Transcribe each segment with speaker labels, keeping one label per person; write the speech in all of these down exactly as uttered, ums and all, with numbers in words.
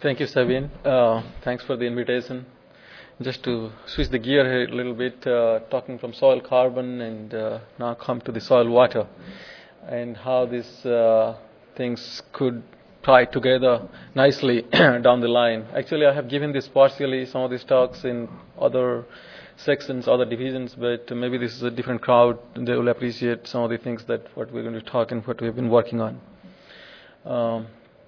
Speaker 1: Thank you, Sabine. Uh, thanks for the invitation. Just to switch the gear here a little bit, uh, talking from soil carbon and uh, now come to the soil water and how these uh, things could tie together nicely down the line. Actually, I have given this partially, some of these talks in other sections, other divisions, but maybe this is a different crowd. They will appreciate some of the things that what we're going to talk and what we've been working on. Um,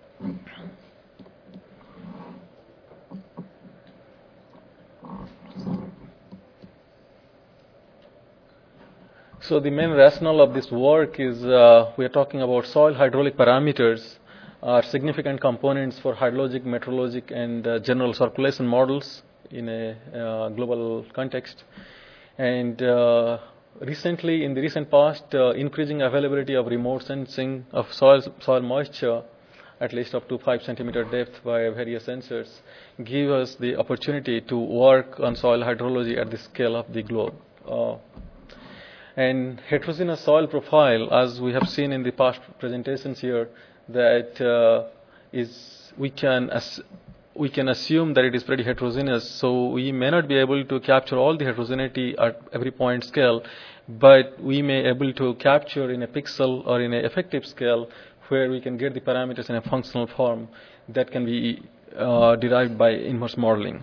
Speaker 1: So the main rationale of this work is uh, we are talking about soil hydraulic parameters are significant components for hydrologic, meteorologic, and uh, general circulation models in a uh, global context. And uh, recently, in the recent past, uh, increasing availability of remote sensing of soil, soil moisture, at least up to five centimeter depth by various sensors, give us the opportunity to work on soil hydrology at the scale of the globe. Uh, And heterogeneous soil profile, as we have seen in the past presentations here, that uh, is we can as, we can assume that it is pretty heterogeneous. So we may not be able to capture all the heterogeneity at every point scale, but we may able to capture in a pixel or in an effective scale where we can get the parameters in a functional form that can be uh, derived by inverse modeling.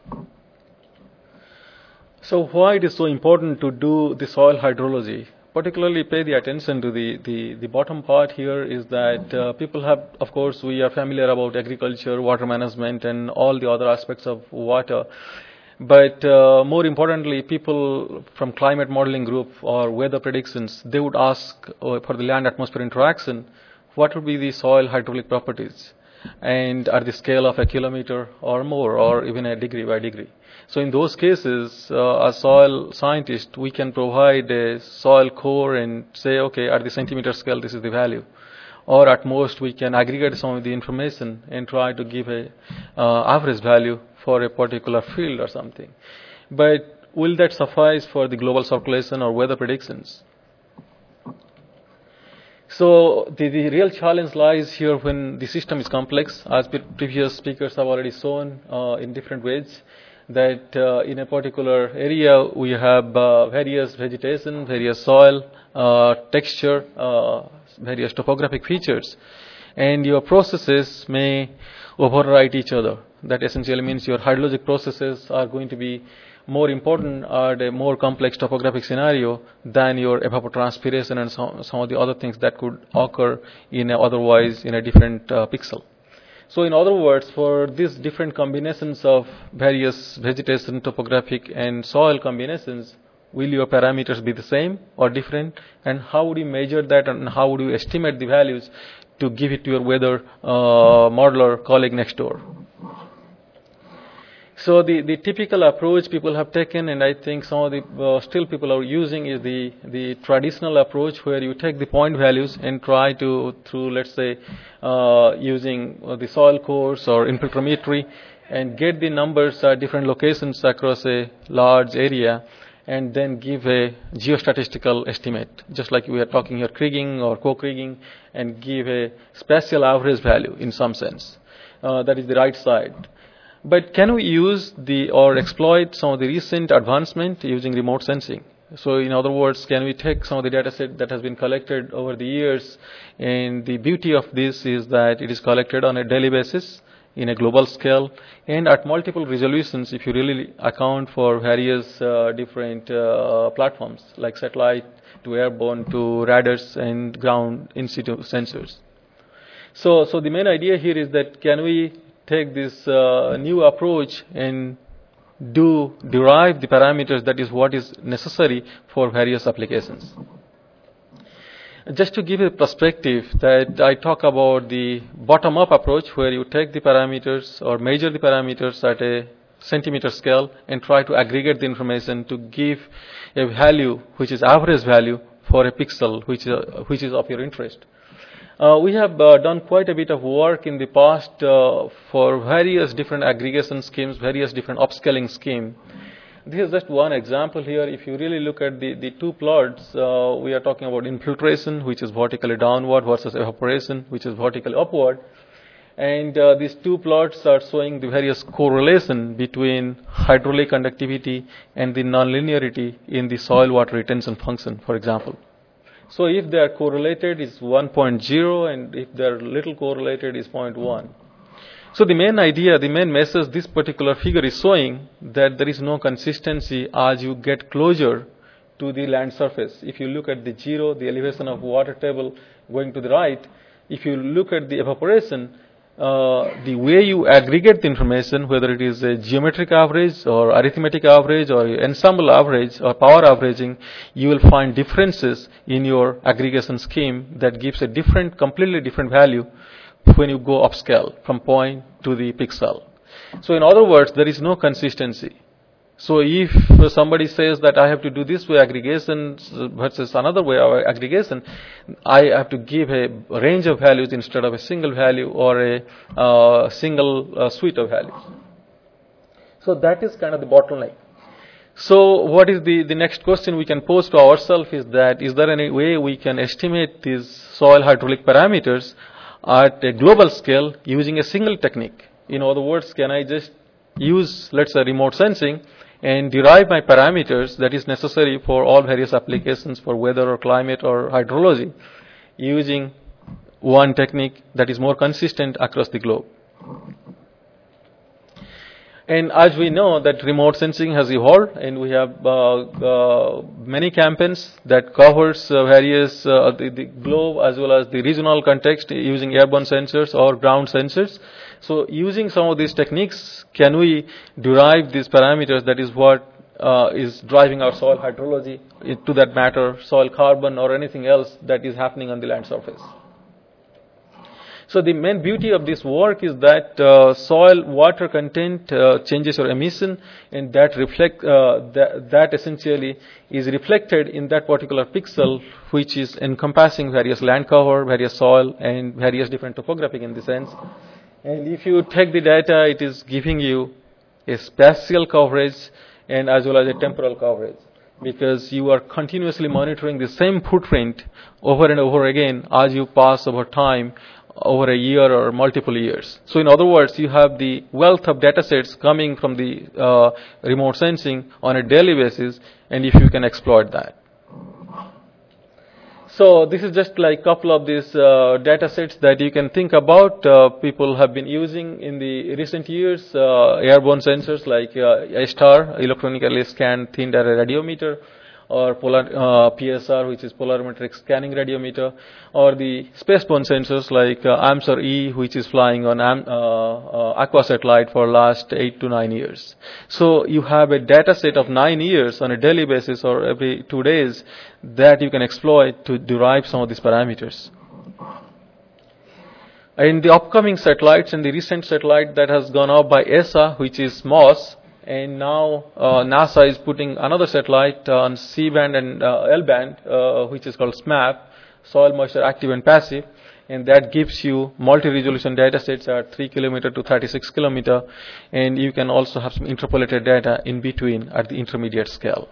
Speaker 1: So why it is so important to do the soil hydrology? Particularly pay the attention to the, the, the bottom part here is that uh, people have, of course, we are familiar about agriculture, water management, and all the other aspects of water. But uh, more importantly, people from climate modeling group or weather predictions, they would ask uh, for the land-atmosphere interaction, what would be the soil hydraulic properties? And at the scale of a kilometer or more, or even a degree by degree. So in those cases, uh, as soil scientist, we can provide a soil core and say, okay, at the centimeter scale, this is the value. Or at most, we can aggregate some of the information and try to give a uh, average value for a particular field or something. But will that suffice for the global circulation or weather predictions? So the, the real challenge lies here when the system is complex, as previous speakers have already shown uh, in different ways, that uh, in a particular area we have uh, various vegetation, various soil, uh, texture, uh, various topographic features, and your processes may override each other. That essentially means your hydrologic processes are going to be more important at a more complex topographic scenario than your evapotranspiration and some, some of the other things that could occur in a otherwise in a different uh, pixel. So in other words, for these different combinations of various vegetation, topographic, and soil combinations, will your parameters be the same or different? And how would you measure that, and how would you estimate the values to give it to your weather uh, modeler colleague next door? So the, the typical approach people have taken, and I think some of the uh, still people are using, is the, the traditional approach where you take the point values and try to, through let's say uh, using uh, the soil cores or infiltrometry, and get the numbers at different locations across a large area, and then give a geostatistical estimate, just like we are talking here kriging or co-kriging, and give a spatial average value in some sense. Uh, that is the right side. But can we use the or exploit some of the recent advancement using remote sensing? So in other words, can we take some of the data set that has been collected over the years? And the beauty of this is that it is collected on a daily basis in a global scale and at multiple resolutions if you really account for various uh, different uh, platforms like satellite to airborne to radars and ground in situ sensors. So, so the main idea here is that can we take this uh, new approach and do derive the parameters that is what is necessary for various applications. Just to give a perspective that I talk about the bottom-up approach where you take the parameters or measure the parameters at a centimeter scale and try to aggregate the information to give a value which is average value for a pixel which, uh, which is of your interest. Uh, we have uh, done quite a bit of work in the past uh, for various different aggregation schemes, various different upscaling schemes. This is just one example here. If you really look at the, the two plots, uh, we are talking about infiltration, which is vertically downward, versus evaporation, which is vertically upward. And uh, these two plots are showing the various correlation between hydraulic conductivity and the nonlinearity in the soil water retention function, for example. So if they are correlated, it's one point zero, and if they are little correlated, it's zero point one. So the main idea, the main message this particular figure is showing that there is no consistency as you get closer to the land surface. If you look at the zero, the elevation of water table going to the right, if you look at the evaporation, uh, the way you aggregate the information, whether it is a geometric average or arithmetic average or ensemble average or power averaging, you will find differences in your aggregation scheme that gives a different, completely different value when you go upscale from point to the pixel. So in other words, there is no consistency. So if somebody says that I have to do this way aggregation versus another way of aggregation, I have to give a range of values instead of a single value or a uh, single uh, suite of values. So that is kind of the bottleneck. So what is the, the next question we can pose to ourselves is that, is there any way we can estimate these soil hydraulic parameters at a global scale using a single technique? In other words, can I just use, let's say, remote sensing and derive my parameters that is necessary for all various applications for weather or climate or hydrology using one technique that is more consistent across the globe? And as we know that remote sensing has evolved, and we have uh, uh, many campaigns that covers uh, various uh, the, the globe as well as the regional context using airborne sensors or ground sensors. So using some of these techniques, can we derive these parameters that is what uh, is driving our soil hydrology, to that matter, soil carbon or anything else that is happening on the land surface? So the main beauty of this work is that uh, soil water content uh, changes your emission, and that reflect uh, that, that essentially is reflected in that particular pixel, which is encompassing various land cover, various soil, and various different topographic in the sense. And if you take the data, it is giving you a spatial coverage and as well as a temporal coverage, because you are continuously monitoring the same footprint over and over again as you pass over time, over a year or multiple years. So in other words, you have the wealth of data sets coming from the uh, remote sensing on a daily basis, and if you can exploit that. So this is just like a couple of these uh, data sets that you can think about. Uh, people have been using in the recent years uh, airborne sensors like uh, A STAR, electronically scanned thin array radiometer, or polar, uh, P S R, which is polarimetric scanning radiometer, or the spaceborne sensors like uh, AMSAR-E, which is flying on Am, uh, uh, Aqua satellite for last eight to nine years. So you have a data set of nine years on a daily basis or every two days that you can exploit to derive some of these parameters. In the upcoming satellites and the recent satellite that has gone up by E S A, which is MOSS, and now uh, NASA is putting another satellite uh, on C-band and uh, L-band, uh, which is called SMAP, soil moisture active and passive, and that gives you multi-resolution data sets at three kilometer to thirty-six kilometer, and you can also have some interpolated data in between at the intermediate scale.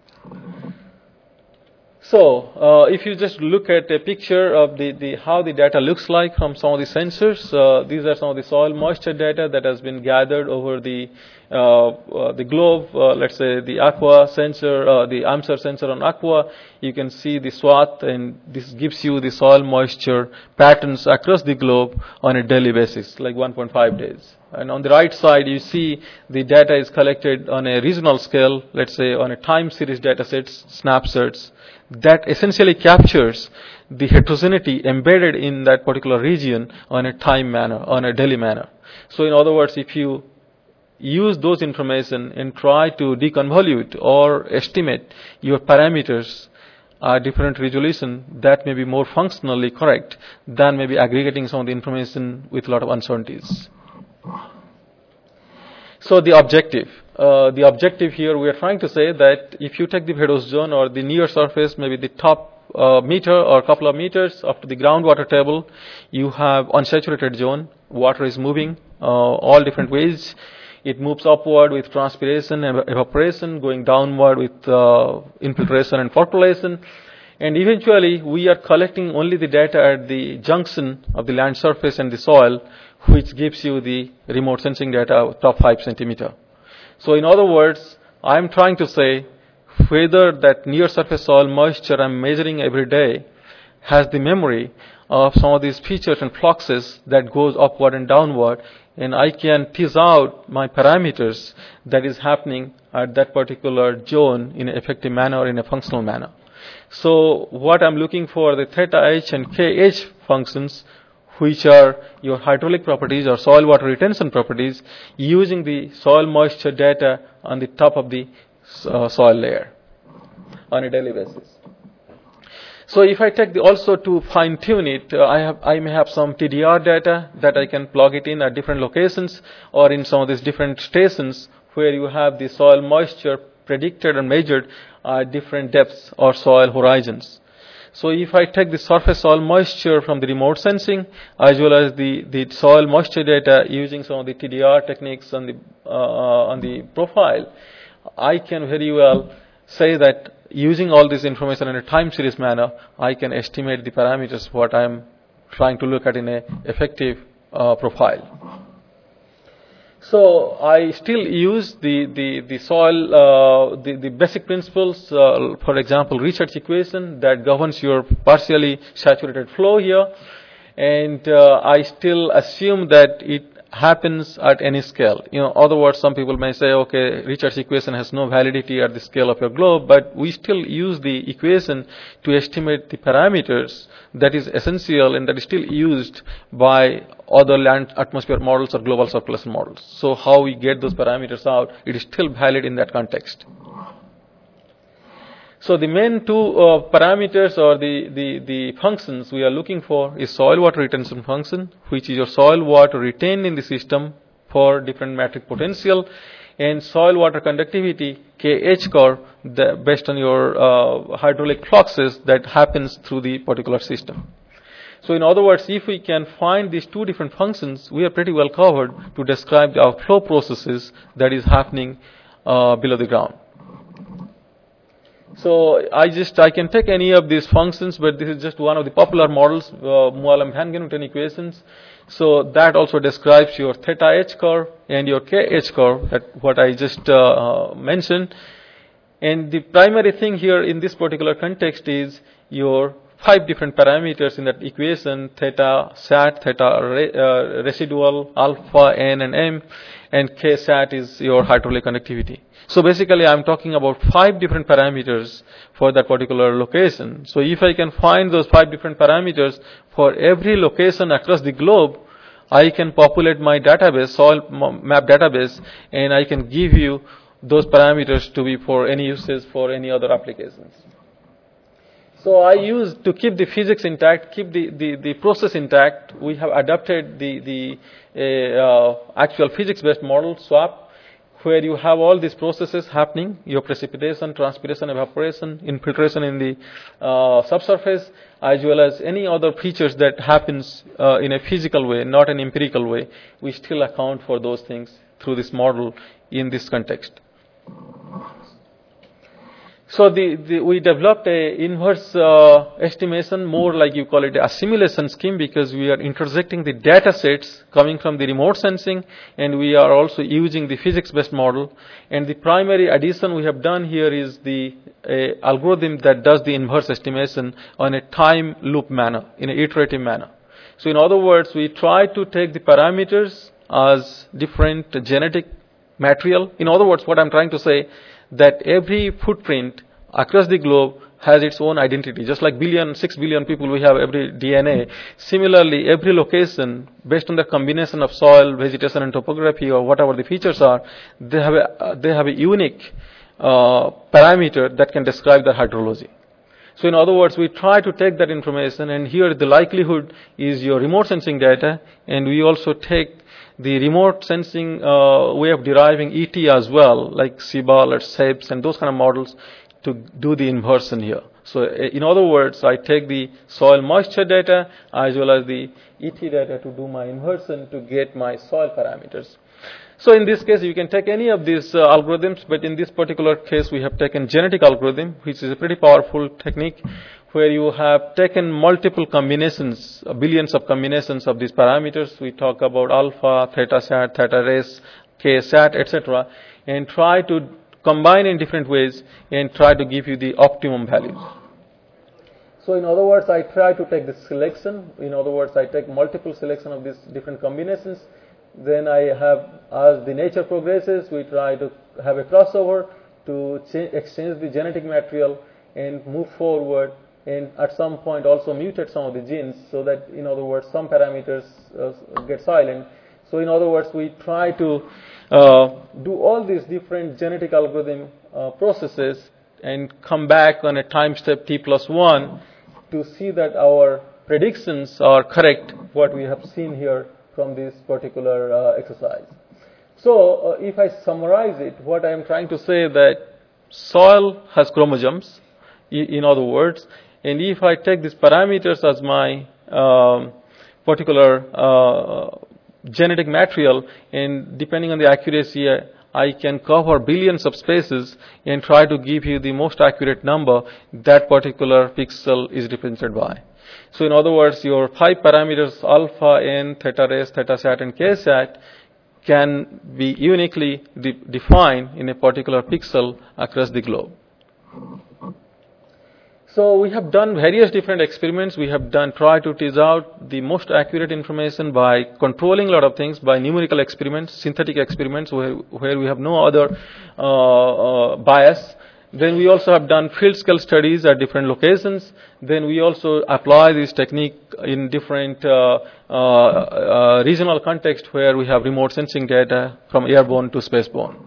Speaker 1: So uh, if you just look at a picture of the, the how the data looks like from some of the sensors, uh, these are some of the soil moisture data that has been gathered over the uh, uh, the globe. Uh, let's say the Aqua sensor, uh, the AMSAR sensor on Aqua. You can see the swath, and this gives you the soil moisture patterns across the globe on a daily basis, like one point five days. And on the right side, you see the data is collected on a regional scale, let's say on a time series data sets, snapshots, that essentially captures the heterogeneity embedded in that particular region on a time manner, on a daily manner. So in other words, if you use those information and try to deconvolute or estimate your parameters at different resolution, that may be more functionally correct than maybe aggregating some of the information with a lot of uncertainties. So the objective. Uh, the objective here, we are trying to say that if you take the Vadose zone or the near surface, maybe the top uh, meter or couple of meters up to the groundwater table, you have unsaturated zone. Water is moving uh, all different ways. It moves upward with transpiration and evaporation, going downward with uh, infiltration and percolation. And eventually, we are collecting only the data at the junction of the land surface and the soil, which gives you the remote sensing data top five centimeter. So in other words, I'm trying to say whether that near surface soil moisture I'm measuring every day has the memory of some of these features and fluxes that goes upward and downward, and I can tease out my parameters that is happening at that particular zone in an effective manner or in a functional manner. So what I'm looking for, the theta H and K H functions, which are your hydraulic properties or soil water retention properties, using the soil moisture data on the top of the uh, soil layer on a daily basis. So if I take the also to fine tune it, uh, I have I may have some T D R data that I can plug it in at different locations or in some of these different stations where you have the soil moisture predicted and measured at different depths or soil horizons. So if I take the surface soil moisture from the remote sensing as well as the, the soil moisture data using some of the T D R techniques on the uh, on the profile, I can very well say that using all this information in a time series manner, I can estimate the parameters what I am trying to look at in a effective uh, profile. So I still use the the the soil uh, the the basic principles. Uh, for example, Richards equation that governs your partially saturated flow here, and uh, I still assume that it happens at any scale. You know, other words, some people may say, okay, Richards equation has no validity at the scale of your globe, but we still use the equation to estimate the parameters that is essential and that is still used by other land atmosphere models or global circulation models. So how we get those parameters out, it is still valid in that context. So the main two uh, parameters or the, the, the functions we are looking for is soil water retention function, which is your soil water retained in the system for different metric potential, and soil water conductivity, K H curve, the, based on your uh, hydraulic fluxes that happens through the particular system. So in other words, if we can find these two different functions, we are pretty well covered to describe our flow processes that is happening uh, below the ground. So I just I can take any of these functions, but this is just one of the popular models, uh, Moallem-Van Genuten equations. So that also describes your theta H curve and your K H curve, that what I just uh, mentioned. And the primary thing here in this particular context is your five different parameters in that equation: theta sat, theta re, uh, residual, alpha, n, and m, and K sat is your hydraulic conductivity. So basically, I'm talking about five different parameters for that particular location. So if I can find those five different parameters for every location across the globe, I can populate my database, soil map database, and I can give you those parameters to be for any uses for any other applications. So I use, to keep the physics intact, keep the, the, the process intact, we have adapted the, the uh, actual physics-based model, SWAP, where you have all these processes happening, your precipitation, transpiration, evaporation, infiltration in the uh, subsurface, as well as any other features that happens uh, in a physical way, not an empirical way. We still account for those things through this model in this context. So the, the, we developed a inverse uh, estimation, more like you call it a assimilation scheme, because we are intersecting the data sets coming from the remote sensing, and we are also using the physics-based model. And the primary addition we have done here is the uh, algorithm that does the inverse estimation on a time loop manner, in an iterative manner. So in other words, we try to take the parameters as different genetic material. In other words, what I'm trying to say, that every footprint across the globe has its own identity. Just like billion, six billion people we have every D N A. Similarly, every location, based on the combination of soil, vegetation, and topography, or whatever the features are, they have a, uh, they have a unique uh, parameter that can describe their hydrology. So in other words, we try to take that information, and here the likelihood is your remote sensing data, and we also take the remote sensing uh, way of deriving E T as well, like Seabal or S E B S and those kind of models, to do the inversion here. So in other words, I take the soil moisture data as well as the E T data to do my inversion to get my soil parameters. So in this case, you can take any of these uh, algorithms, but in this particular case, we have taken genetic algorithm, which is a pretty powerful technique, where you have taken multiple combinations, uh, billions of combinations of these parameters. We talk about alpha, theta sat, theta res, k sat, et cetera, and try to combine in different ways and try to give you the optimum values. So in other words, I try to take this selection. In other words, I take multiple selection of these different combinations. Then I have, as the nature progresses, we try to have a crossover to change, exchange the genetic material and move forward, and at some point also mutate some of the genes so that, in other words, some parameters uh, get silent. So in other words, we try to uh, do all these different genetic algorithm uh, processes and come back on a time step t plus one to see that our predictions are correct, what we have seen here from this particular uh, exercise. So uh, if I summarize it, what I am trying to say that soil has chromosomes, in other words, and if I take these parameters as my um, particular uh, genetic material, and depending on the accuracy, I can cover billions of spaces and try to give you the most accurate number that particular pixel is represented by. So in other words, your five parameters, alpha, n, theta res, theta sat, and k sat, can be uniquely de defined in a particular pixel across the globe. So we have done various different experiments. We have done try to tease out the most accurate information by controlling a lot of things, by numerical experiments, synthetic experiments, where, where we have no other uh, uh, bias. Then we also have done field scale studies at different locations. Then we also apply this technique in different uh, uh, uh, regional context where we have remote sensing data from airborne to spaceborne.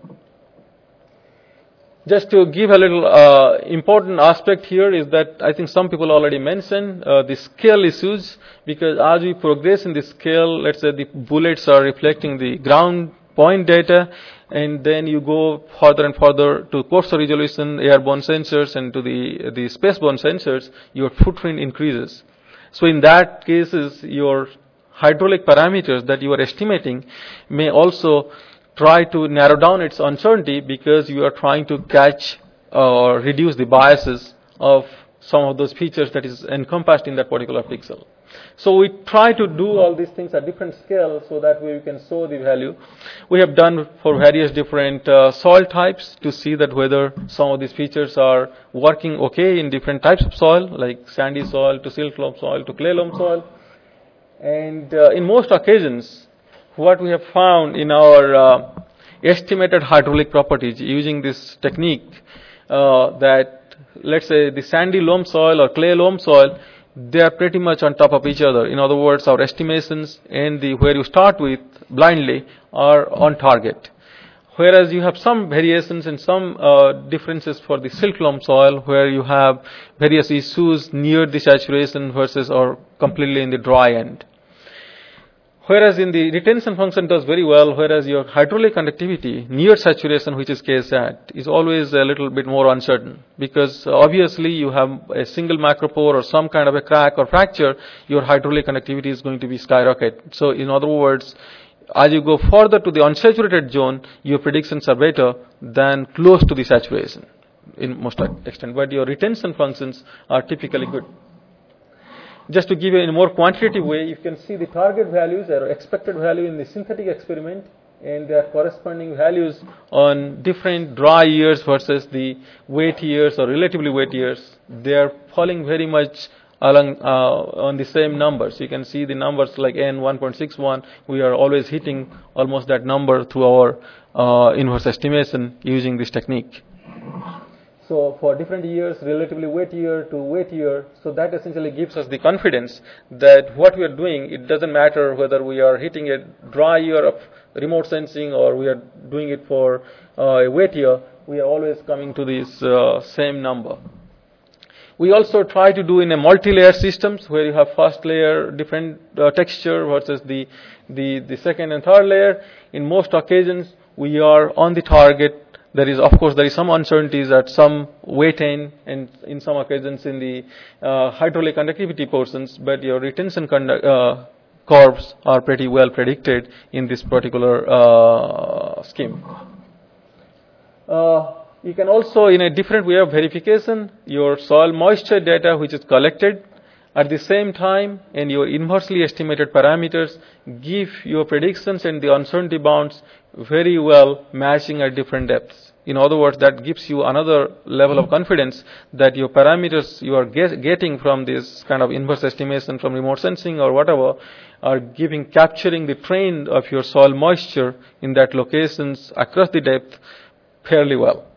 Speaker 1: Just to give a little uh, important aspect here is that I think some people already mentioned uh, the scale issues, because as we progress in the scale, let's say the bullets are reflecting the ground point data, and then you go further and further to coarser resolution airborne sensors and to the, the spaceborne sensors, your footprint increases. So in that cases, your hydraulic parameters that you are estimating may also try to narrow down its uncertainty, because you are trying to catch or reduce the biases of some of those features that is encompassed in that particular pixel. So we try to do all these things at different scales so that we can show the value. We have done for various different uh, soil types to see that whether some of these features are working okay in different types of soil, like sandy soil to silt loam soil to clay loam soil. And uh, in most occasions, what we have found in our uh, estimated hydraulic properties using this technique, uh, that let's say the sandy loam soil or clay loam soil, they are pretty much on top of each other. In other words, our estimations and the where you start with blindly are on target. Whereas you have some variations and some uh, differences for the silt loam soil, where you have various issues near the saturation versus or completely in the dry end. Whereas in the retention function does very well, whereas your hydraulic conductivity near saturation, which is K sat, is always a little bit more uncertain, because obviously you have a single macropore or some kind of a crack or fracture, your hydraulic conductivity is going to be skyrocket. So in other words, as you go further to the unsaturated zone, your predictions are better than close to the saturation in most extent, but your retention functions are typically good. Just to give you in a more quantitative way, you can see the target values or expected value in the synthetic experiment and their corresponding values on different dry years versus the wet years or relatively wet years. They are falling very much along uh, on the same numbers. You can see the numbers like N one point six one. We are always hitting almost that number through our uh, inverse estimation using this technique. So for different years, relatively wet year to wet year, so that essentially gives us the confidence that what we are doing, it doesn't matter whether we are hitting a dry year of remote sensing or we are doing it for uh, a wet year, we are always coming to this uh, same number. We also try to do in a multi-layer systems where you have first layer different uh, texture versus the, the, the second and third layer. In most occasions, we are on the target. There is, of course, there is some uncertainties at some weight end and in some occasions in the uh, hydraulic conductivity portions, but your retention conduct, uh, curves are pretty well predicted in this particular uh, scheme. Uh, You can also, in a different way of verification, your soil moisture data which is collected at the same time and your inversely estimated parameters give your predictions and the uncertainty bounds very well matching at different depths. In other words, that gives you another level of confidence that your parameters you are get, getting from this kind of inverse estimation from remote sensing or whatever are giving, capturing the trend of your soil moisture in that locations across the depth fairly well.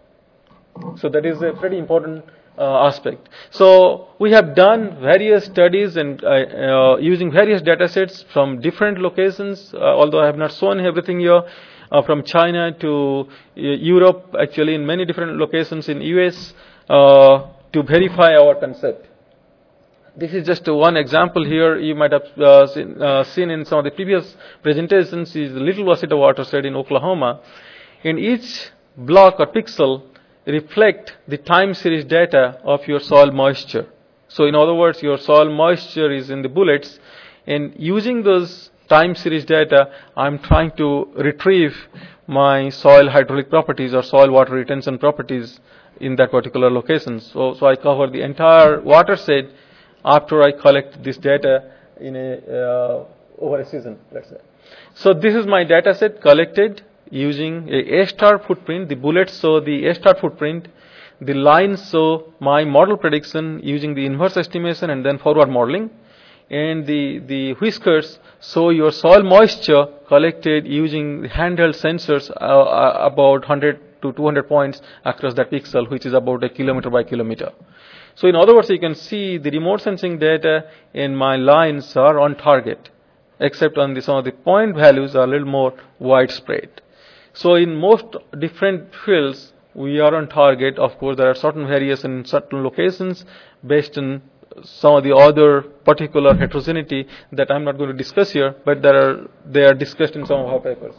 Speaker 1: So that is a pretty important uh, aspect. So we have done various studies and uh, uh, using various data sets from different locations, uh, although I have not shown everything here, uh, from China to uh, Europe, actually in many different locations in U S uh, to verify our concept. This is just one example here. You might have uh, seen, uh, seen in some of the previous presentations is the Little Washita watershed in Oklahoma. In each block or pixel reflect the time series data of your soil moisture. So in other words, your soil moisture is in the bullets, and using those time series data, I'm trying to retrieve my soil hydraulic properties or soil water retention properties in that particular location. So, so I cover the entire watershed after I collect this data in a uh, over a season, let's say. So this is my data set collected using a A-star footprint. The bullets show the A-star footprint. The lines show my model prediction using the inverse estimation and then forward modeling. And the, the whiskers show your soil moisture collected using handheld sensors uh, about one hundred to two hundred points across that pixel, which is about a kilometer by kilometer. So in other words, you can see the remote sensing data in my lines are on target, except on the, some of the point values are a little more widespread. So in most different fields, we are on target. Of course, there are certain variations in certain locations based on some of the other particular heterogeneity that I'm not going to discuss here, but there are, they are discussed in some of our papers.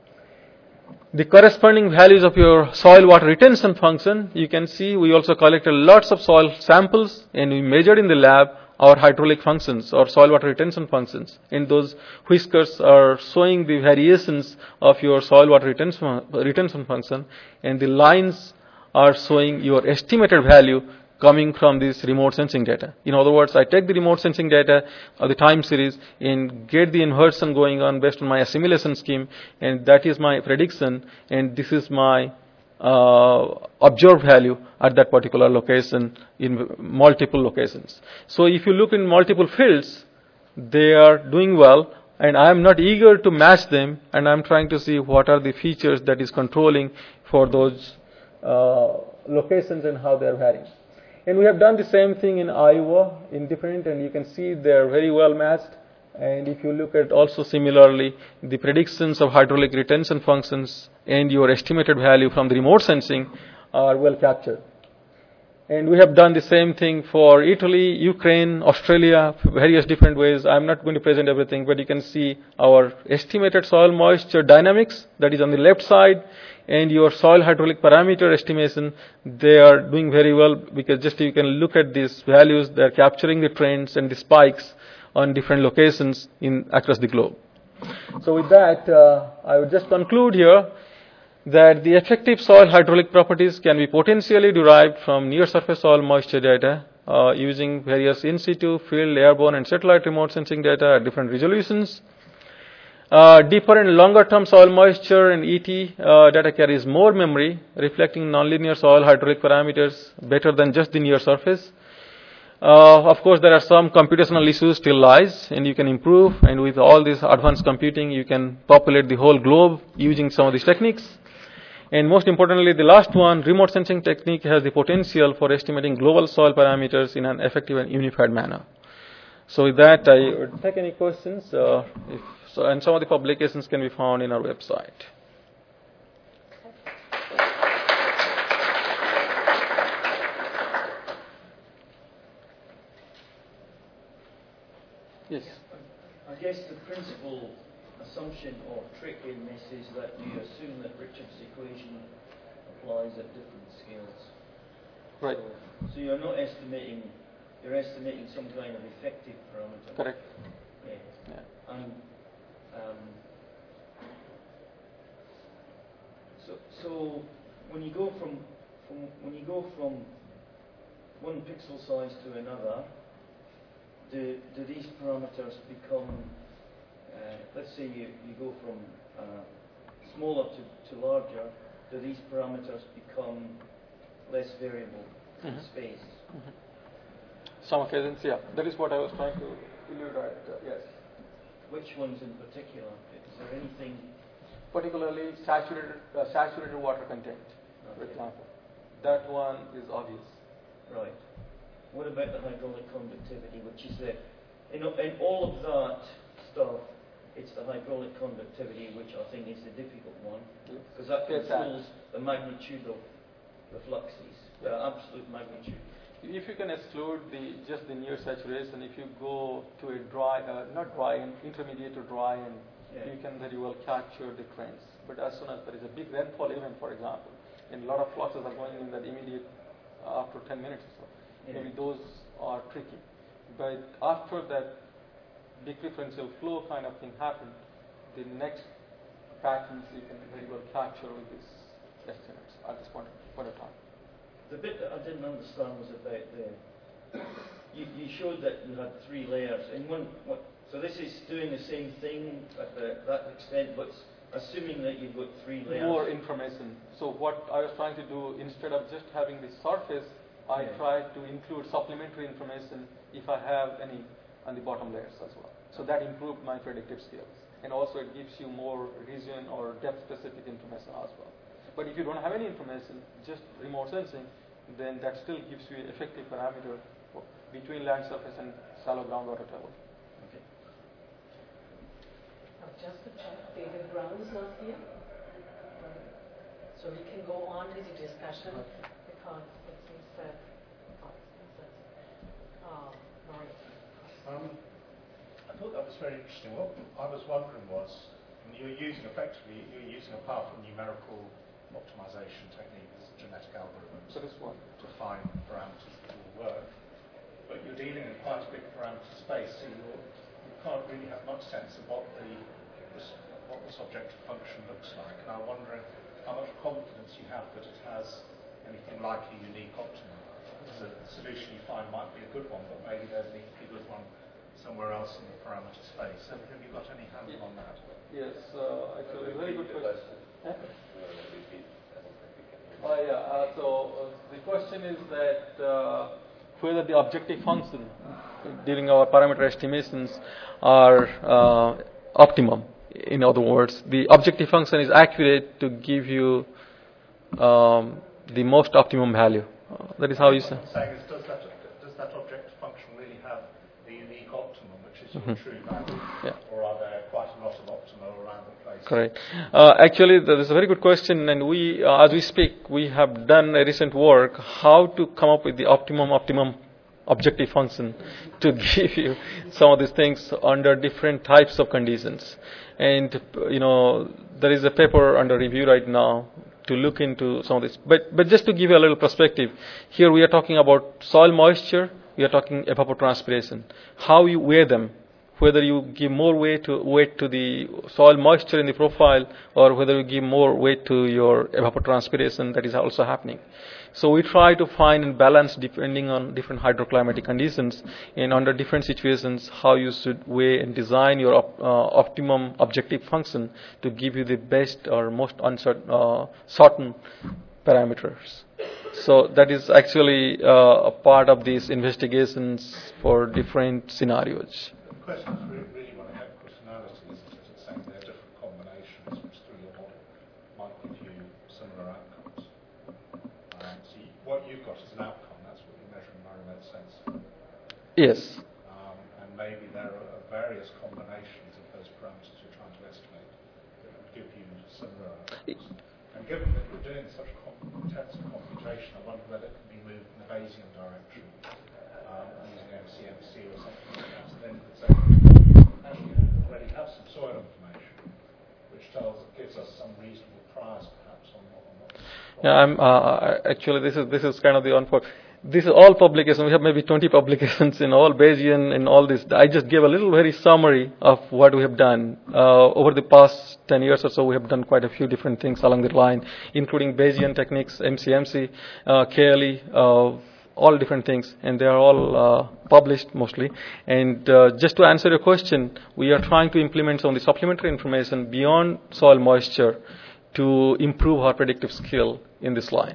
Speaker 1: The corresponding values of your soil water retention function, you can see we also collected lots of soil samples and we measured in the lab our hydraulic functions or soil water retention functions. And those whiskers are showing the variations of your soil water retention, retention function, and the lines are showing your estimated value coming from this remote sensing data. In other words, I take the remote sensing data of the time series and get the inversion going on based on my assimilation scheme, and that is my prediction, and this is my uh, observed value at that particular location in multiple locations. So if you look in multiple fields, they are doing well, and I am not eager to match them, and I'm trying to see what are the features that is controlling for those uh, locations and how they are varying. And we have done the same thing in Iowa in different, and you can see they're very well matched. And if you look at also similarly, the predictions of hydraulic retention functions and your estimated value from the remote sensing are well captured. And we have done the same thing for Italy, Ukraine, Australia, various different ways. I'm not going to present everything, but you can see our estimated soil moisture dynamics, that is on the left side, and your soil hydraulic parameter estimation. They are doing very well because just you can look at these values, they're capturing the trends and the spikes on different locations in across the globe. So with that, uh, I would just conclude here that the effective soil hydraulic properties can be potentially derived from near surface soil moisture data uh, using various in situ, field, airborne, and satellite remote sensing data at different resolutions. Uh, deeper and longer term soil moisture and E T uh, data carries more memory, reflecting nonlinear soil hydraulic parameters better than just the near surface. Uh, of course, there are some computational issues still lies, and you can improve, and with all this advanced computing, you can populate the whole globe using some of these techniques. And most importantly, the last one, remote sensing technique has the potential for estimating global soil parameters in an effective and unified manner. So with that, I would take any questions, uh, if so, and some of the publications can be found in our website. Yes.
Speaker 2: I guess the principal assumption or trick in this is that you assume that Richard's equation applies at different scales.
Speaker 1: Right.
Speaker 2: So, so you're not estimating, you're estimating some kind of effective parameter.
Speaker 1: Correct.
Speaker 2: Yeah.
Speaker 1: Yeah.
Speaker 2: And um, so, so when you go from when, when you go from one pixel size to another, do, do these parameters become, uh, let's say you, you go from uh, smaller to, to larger, do these parameters become less variable in
Speaker 1: Mm-hmm.
Speaker 2: space?
Speaker 1: Mm-hmm. Some occasions, yeah. That is what I was trying to illustrate. Uh, yes.
Speaker 2: Which ones in particular? Is there anything?
Speaker 1: Particularly saturated uh, saturated water content, for
Speaker 2: Okay.
Speaker 1: example. That one is obvious.
Speaker 2: Right. What about the hydraulic conductivity, which is the, in, in all of that stuff, it's the hydraulic conductivity which I think is the difficult one, because that
Speaker 1: Yes,
Speaker 2: controls the magnitude of the fluxes, the absolute magnitude.
Speaker 1: If you can exclude the just the near saturation, if you go to a dry, uh, not dry, and intermediate to dry, and
Speaker 2: Yeah.
Speaker 1: you can very well capture the trends. But as soon as there is a big rainfall event, for example, and a lot of fluxes are going in that immediate uh, after ten minutes or so,
Speaker 2: Yeah.
Speaker 1: maybe those are tricky. But after that big differential flow kind of thing happened, the next patterns you can very well capture with these estimates at this point, point of time.
Speaker 2: The bit that I didn't understand was about the, you, you showed that you had three layers, and one, what, so this is doing the same thing at the, that extent, but assuming that you've got three layers.
Speaker 1: More information. So what I was trying to do, instead of just having the surface, I
Speaker 2: Yeah.
Speaker 1: tried to include supplementary information if I have any on the bottom layers as well. So that improved my predictive skills. And also it gives you more region or depth specific information as well. But if you don't have any information, just remote sensing, then that still gives you an effective parameter for between land surface and shallow groundwater table.
Speaker 2: Okay.
Speaker 3: Now, just to check, David Brown is not here. So we can go on with the discussion because it seems that, oh, uh, Maurice.
Speaker 4: Um, I thought that was very interesting. What I was wondering was, when you were using effectively, you were using a powerful numerical optimization technique, genetic algorithms,
Speaker 1: So this one.
Speaker 4: to find parameters that will work. But you're dealing in quite a big parameter space, so you're, you can't really have much sense of what the what this objective function looks like. And I'm wondering how much confidence you have that it has anything like a unique optimum. The solution you find might be a good one, but maybe there's an equally good one somewhere else in the parameter space. So have you got any handle on that?
Speaker 1: Yes, uh, actually, very good question. Huh?
Speaker 5: Repeat.
Speaker 1: Oh, yeah. Uh, so uh, the question is that uh, whether the objective function during our parameter estimations are uh, optimum. In other words, the objective function is accurate to give you um, the most optimum value. Uh, that is how you say.
Speaker 4: What I'm saying is, does that, does that objective function really have the unique optimum, which is your
Speaker 1: Mm-hmm.
Speaker 4: true value?
Speaker 1: Yeah.
Speaker 4: Or are there quite a lot of optima around the place?
Speaker 1: Correct. Uh, actually, that is a very good question, and we, uh, as we speak, we have done a recent work how to come up with the optimum optimum objective function to give you some of these things under different types of conditions. And you know, there is a paper under review right now to look into some of this. But but just to give you a little perspective, here we are talking about soil moisture. We are talking evapotranspiration. How you weigh them, whether you give more weight to weight to the soil moisture in the profile, or whether you give more weight to your evapotranspiration that is also happening. So we try to find and balance depending on different hydroclimatic conditions and under different situations how you should weigh and design your op, uh, optimum objective function to give you the best or most uncertain uh, certain parameters. So that is actually uh, a part of these investigations for different scenarios.
Speaker 4: The question is really, really one of equitonality, isn't it? It's saying there are different combinations which through your model might give you similar outcomes. Um, so you, what you've got is an outcome, that's what you're measuring by remote sensing.
Speaker 1: Yes.
Speaker 4: Um, and maybe there are various combinations of those parameters you're trying to estimate that would give you similar outcomes. And given that you're doing such com- intensive computation, I wonder whether it can be moved in the Bayesian direction, um, using M C M C or something like that. So then it's actually you already have some soil information, which tells, gives us some reasonable priors perhaps on what. On what
Speaker 1: Yeah, I'm uh, actually this is this is kind of the unfor- This is all publications. We have maybe twenty publications in all Bayesian and all this. I just gave a little very summary of what we have done. Uh, over the past ten years or so, we have done quite a few different things along the line, including Bayesian techniques, M C M C, uh, K L E, uh, all different things, and they are all uh, published mostly. And uh, just to answer your question, we are trying to implement some of the supplementary information beyond soil moisture to improve our predictive skill in this line.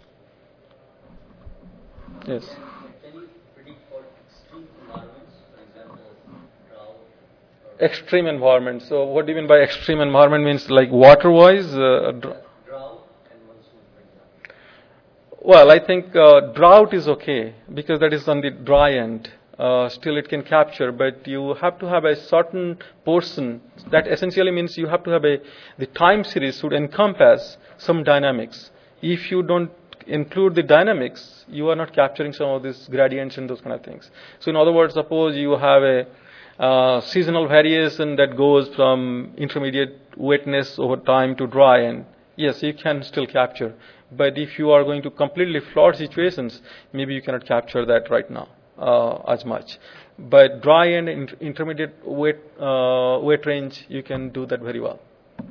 Speaker 1: Yes.
Speaker 5: Can you predict for extreme environments, for example, drought?
Speaker 1: Extreme environment. So what do you mean by extreme environment? Means like water-wise? Uh, dr-
Speaker 5: Drought and monsoon, for example.
Speaker 1: well, I think uh, drought is okay because that is on the dry end. Uh, still it can capture, but you have to have a certain portion. That essentially means you have to have a, the time series should encompass some dynamics. If you don't include the dynamics, you are not capturing some of these gradients and those kind of things. So in other words, suppose you have a uh, seasonal variation that goes from intermediate wetness over time to dry, and yes, you can still capture. But if you are going to completely flood situations, maybe you cannot capture that right now uh, as much. But dry and inter- intermediate wet, uh, wet range, you can do that very well.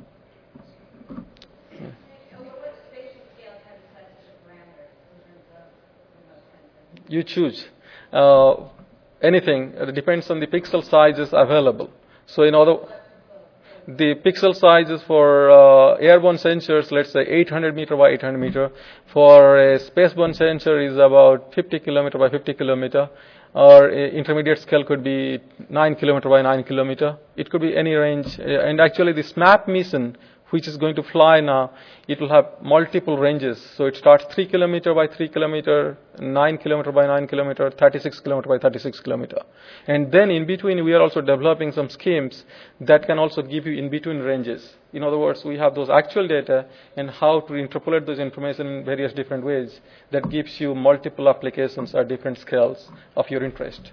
Speaker 1: You choose uh, anything. It depends on the pixel sizes available. So in other, the pixel sizes for uh, airborne sensors, let's say eight hundred meter by eight hundred meter. For a spaceborne sensor is about fifty kilometer by fifty kilometer. Or a intermediate scale could be nine kilometer by nine kilometer. It could be any range. And actually, the SMAP mission, which is going to fly now, it will have multiple ranges. So it starts three kilometer by three kilometer, nine kilometer by nine kilometer, thirty-six kilometer by thirty-six kilometer. And then in between, we are also developing some schemes that can also give you in between ranges. In other words, we have those actual data and how to interpolate those information in various different ways that gives you multiple applications at different scales of your interest.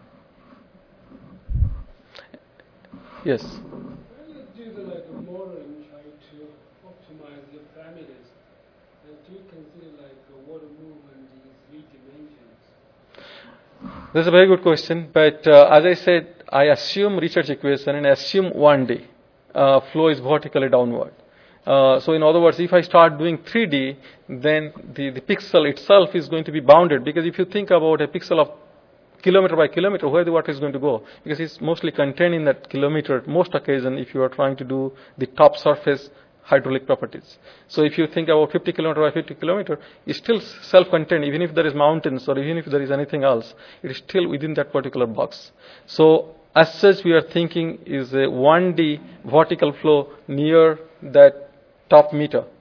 Speaker 1: Yes?
Speaker 6: Do the like a modeling try to optimize the parameters, and do you consider like a water movement in three dimensions?
Speaker 1: That's a very good question, but uh, as I said, I assume research equation and assume one D uh, flow is vertically downward. Uh, so in other words, if I start doing three D, then the, the pixel itself is going to be bounded, because if you think about a pixel of kilometer by kilometer, where the water is going to go, because it's mostly contained in that kilometer most occasion if you are trying to do the top surface hydraulic properties. So if you think about fifty kilometer by fifty kilometer, it's still self-contained. Even if there is mountains or even if there is anything else, it is still within that particular box. So as such, we are thinking is a one D vertical flow near that top meter.